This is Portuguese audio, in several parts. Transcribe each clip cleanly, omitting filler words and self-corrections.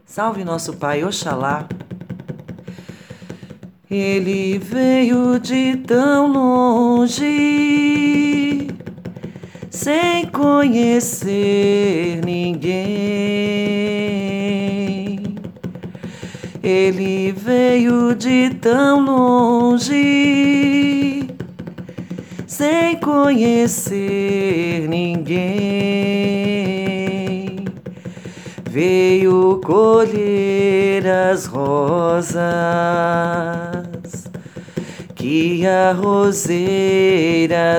Salve nosso Pai Oxalá. Ele veio de tão longe, sem conhecer ninguém. Ele veio de tão longe, sem conhecer ninguém. Veio colher as rosas que a roseira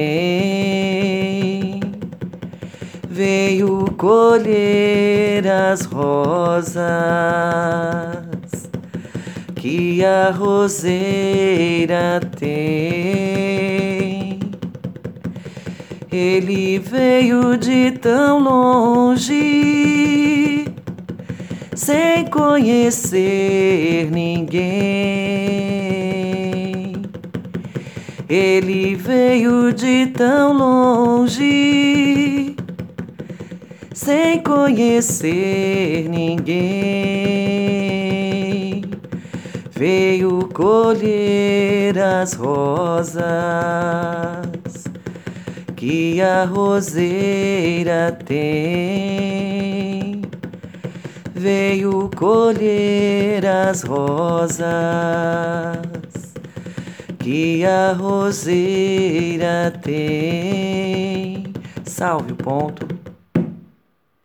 tem. Veio colher as rosas que a roseira tem. Ele veio de tão longe, sem conhecer ninguém. Ele veio de tão longe, sem conhecer ninguém. Veio colher as rosas que a roseira tem. Veio colher as rosas que a roseira tem. Salve o ponto.